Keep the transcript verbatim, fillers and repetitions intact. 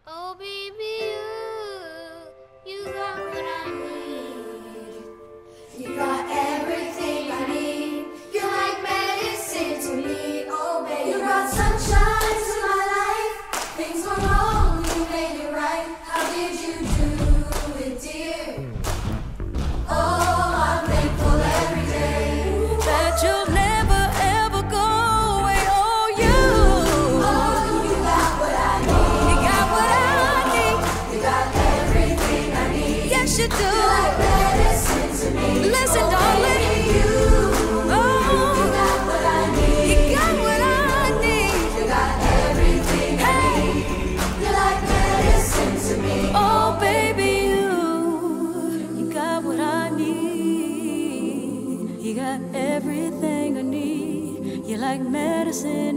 Oh, baby, you, you got what I need. You got everything I need. You're like medicine to me, oh baby. You brought sunshine to my life. Things were wrong, you made it right. How did you do it, dear? Oh, I'm thankful every day that you'll never ever go away. Oh, you. Oh, you got what I need. You got what I need. You got everything I need. Yes, you do. You're like medicine to me. Listen, oh, darling. baby, you. Oh, You got what I need. you got what I need. You got everything I need. You're like medicine to me. Oh, baby, you. You got what I need. You got everything I need. You're like medicine.